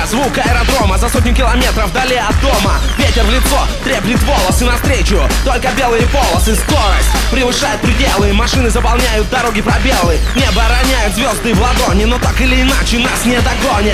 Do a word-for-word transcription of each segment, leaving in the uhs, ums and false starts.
звук аэродрома за сотню километров вдали от дома. Ветер в лицо треплет волосы навстречу, только белые полосы. Скорость превышает пределы, машины заполняют дороги пробелы. Небо роняют звезды в ладони, но так или иначе нас не догонят.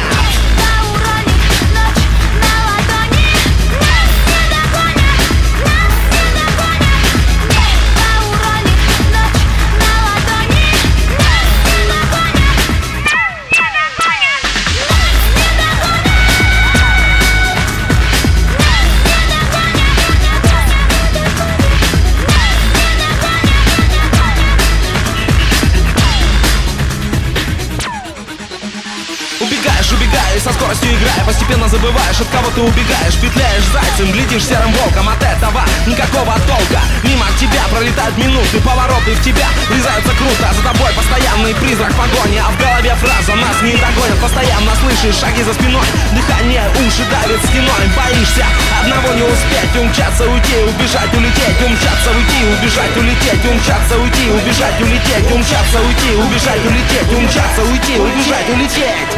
Убегаешь, убегаешь, со скоростью играя, постепенно забываешь, от кого ты убегаешь. Петляешь зайцем, глядишь серым волком, от этого никакого толка. Мимо тебя пролетают минуты, повороты в тебя врезаются круто. За тобой постоянный призрак погони, а в голове фраза: нас не догонят. Постоянно слышишь шаги за спиной, дыхание, уши давит стеной. Боишься одного не успеть, умчаться, уйти, убежать, улететь. Умчаться, уйти, убежать, улететь. Умчаться, уйти, убежать, улететь. Умчаться, уйти, убежать, улететь. Умчаться, уйти, убежать, улететь.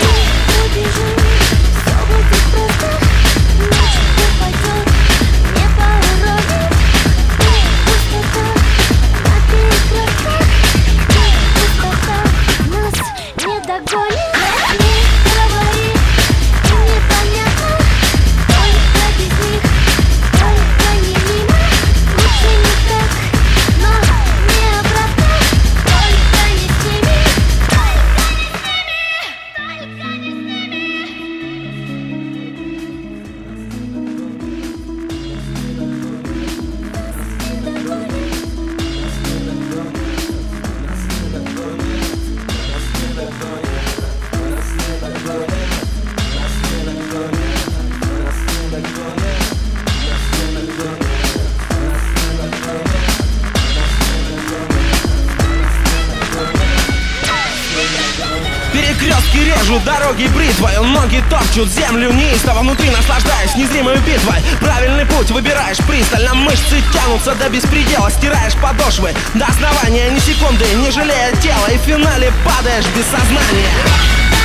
Перекрестки режут, дороги бритвой, ноги топчут землю неистово, внутри наслаждаясь незримой битвой. Правильный путь выбираешь пристально, мышцы тянутся до беспредела. Стираешь подошвы до основания, ни секунды не жалея тела, и в финале падаешь без сознания.